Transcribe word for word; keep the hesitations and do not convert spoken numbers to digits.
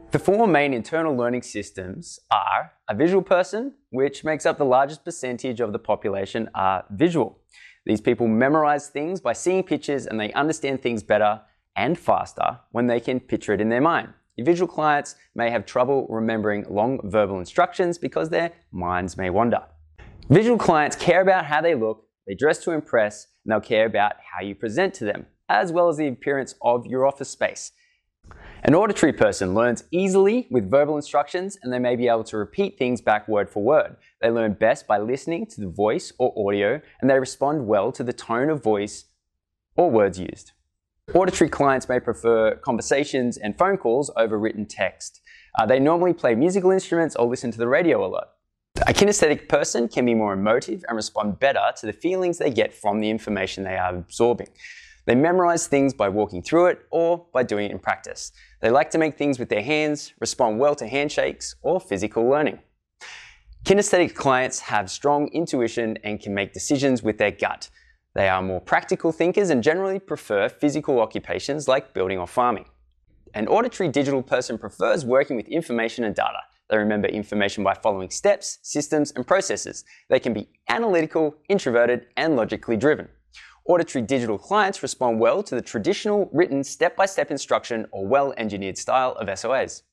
The four main internal learning systems are a visual person, which makes up the largest percentage of the population, are visual. These people memorize things by seeing pictures, and they understand things better and faster when they can picture it in their mind. Your visual clients may have trouble remembering long verbal instructions because their minds may wander. Visual clients care about how they look, they dress to impress, and they'll care about how you present to them, as well as the appearance of your office space. An auditory person learns easily with verbal instructions, and they may be able to repeat things back word for word. They learn best by listening to the voice or audio, and they respond well to the tone of voice or words used. Auditory clients may prefer conversations and phone calls over written text. Uh, they normally play musical instruments or listen to the radio a lot. A kinesthetic person can be more emotive and respond better to the feelings they get from the information they are absorbing. They memorize things by walking through it or by doing it in practice. They like to make things with their hands, respond well to handshakes or physical learning. Kinesthetic clients have strong intuition and can make decisions with their gut. They are more practical thinkers and generally prefer physical occupations like building or farming. An auditory digital person prefers working with information and data. They remember information by following steps, systems, and processes. They can be analytical, introverted, and logically driven. Auditory digital clients respond well to the traditional written step-by-step instruction or well-engineered style of S O As.